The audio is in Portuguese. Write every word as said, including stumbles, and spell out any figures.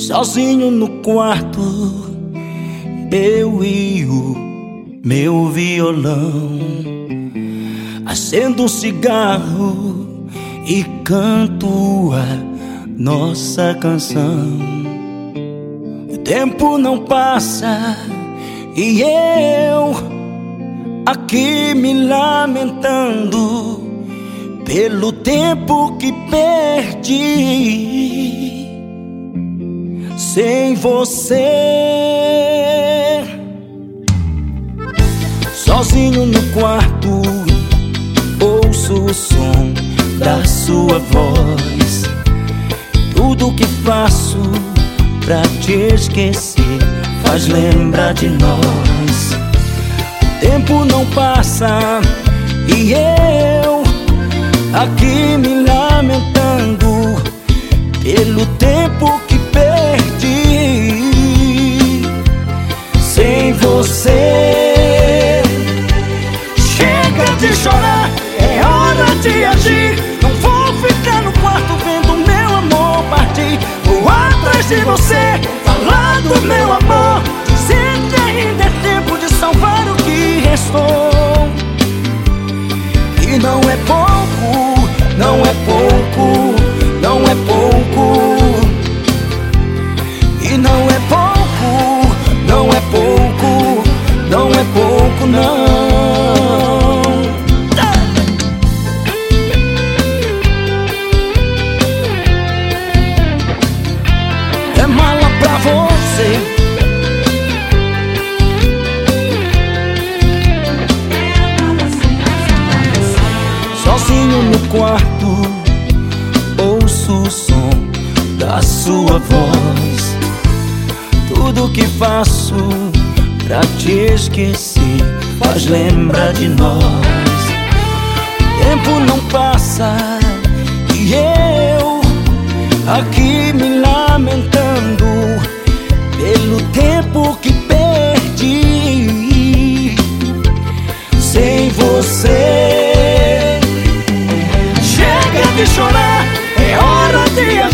Sozinho no quarto, eu e o meu violão. Acendo um cigarro e canto a nossa canção. O tempo não passa e eu aqui me lamentando pelo tempo que perdi sem você. Sozinho no quarto, ouço o som da sua voz. Tudo que faço pra te esquecer faz lembrar de nós. O tempo não passa e eu aqui me lamentando pelo tempo que perdi sem você. Chega de chorar, é hora de agir. Não vou ficar no quarto vendo meu amor partir. Vou atrás de você, falar do meu amor, dizer que ainda é tempo de salvar o que restou. E não é pouco, não é pouco, não é pouco. E não é pouco, não é pouco, não é pouco, não. É mala pra você. Sozinho no quarto, ouço o som da sua voz. Tudo que faço pra te esquecer faz lembrar de nós. O tempo não passa e eu aqui me lamentando pelo tempo que perdi sem você. Chega de chorar, é hora de